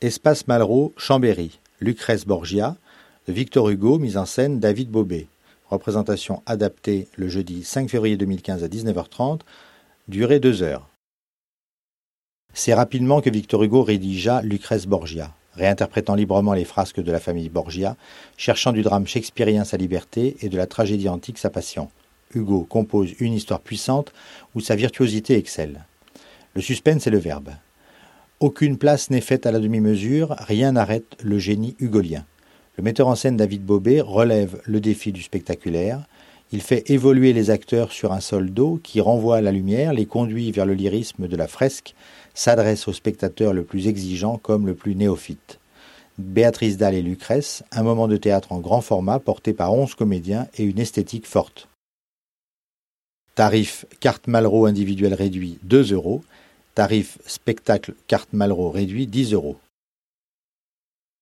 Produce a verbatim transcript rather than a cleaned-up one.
Espace Malraux, Chambéry, Lucrèce Borgia, de Victor Hugo, mise en scène David Bobet. Représentation adaptée le jeudi cinq février deux mille quinze à dix-neuf heures trente, durée deux heures. C'est rapidement que Victor Hugo rédigea Lucrèce Borgia, réinterprétant librement les frasques de la famille Borgia, cherchant du drame shakespearien sa liberté et de la tragédie antique sa passion. Hugo compose une histoire puissante où sa virtuosité excelle. Le suspense est le verbe. Aucune place n'est faite à la demi-mesure, rien n'arrête le génie hugolien. Le metteur en scène David Bobet relève le défi du spectaculaire. Il fait évoluer les acteurs sur un sol d'eau qui renvoie à la lumière, les conduit vers le lyrisme de la fresque, s'adresse au spectateur le plus exigeant comme le plus néophyte. Béatrice Dalle et Lucrèce, un moment de théâtre en grand format porté par onze comédiens et une esthétique forte. Tarif carte Malraux individuelle réduit deux euros. Tarif spectacle carte Malraux réduit dix euros.